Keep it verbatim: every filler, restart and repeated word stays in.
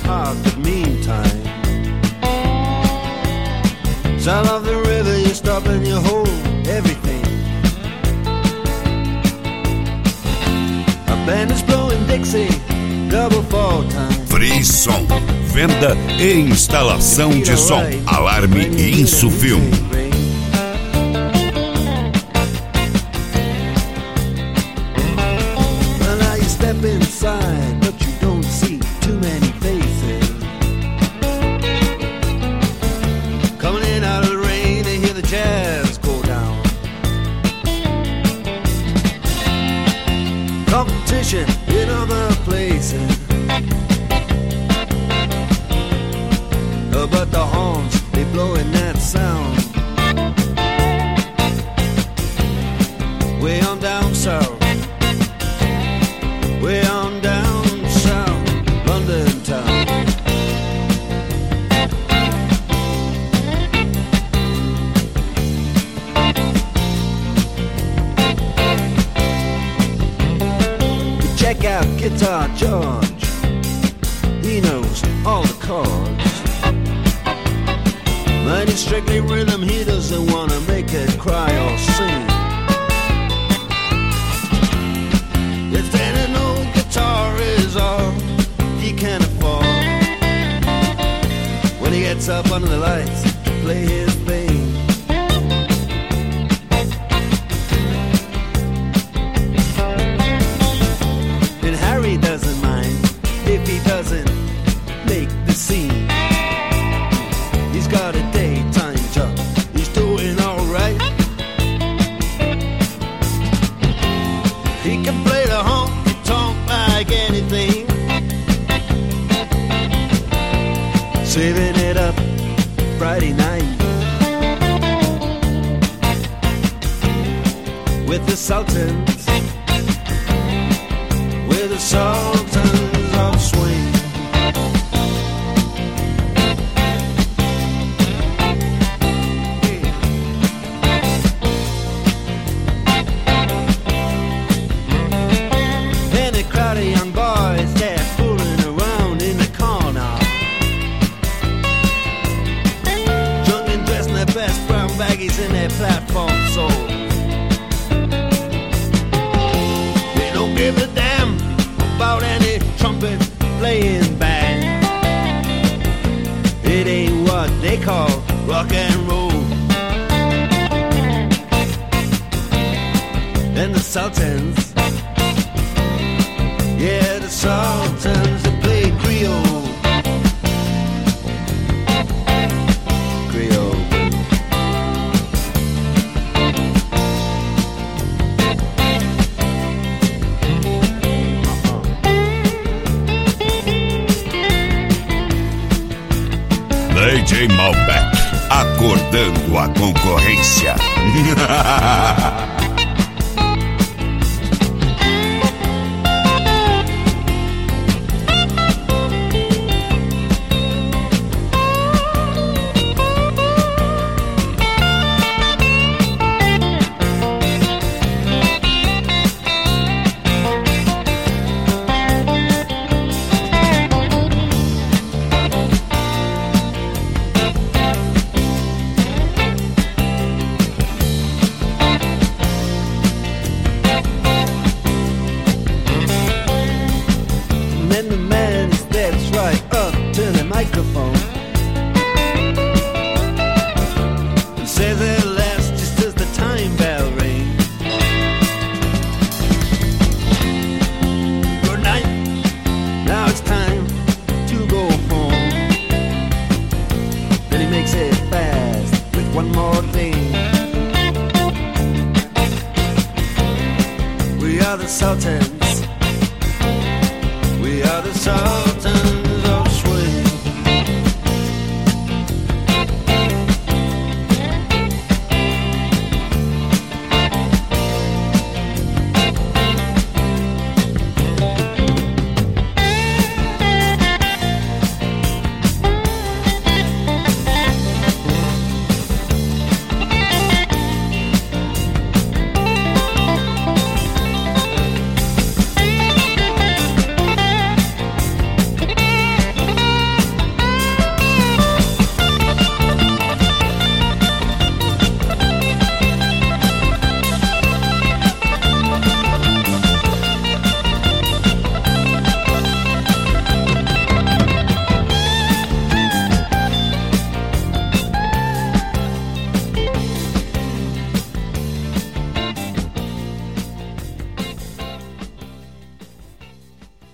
park, but meantime, south of the river, you stop and you hold everything. A band is blowing Dixie, double fall time. Frisson, venda e instalação de som, Alarme e Insufilm. Well, now you step inside, but you don't see too many faces. Coming in out of the rain, they hear the jazz go down. Competition in other places, uh, but the horns, they blowing that sound. Way on down south, way on down south, London town. You check out Guitar George, he knows all the chords. But it's strictly rhythm, he doesn't wanna make it cry or sing. If then an old guitar is all he can afford, when he gets up under the lights to play his thing, and Harry doesn't mind if he doesn't make the scene. He's got a daytime job, he's doing alright. He can play the honky-tonk like anything, saving it up Friday night with the Sultans, with the Sultans of Swing. Young boys, they're fooling around in the corner, drunk and dressed in their best brown baggies in their platform soles. They don't give a damn about any trumpet playing band. It ain't what they call rock and roll. And the Sultans, yeah, the Sultans, they play Creole. Creole. D J Malbec, acordando a concorrência. Microphone and says it last just as the time bell rings. Good night, now it's time to go home. Then he makes it fast with one more thing. We are the Sultans,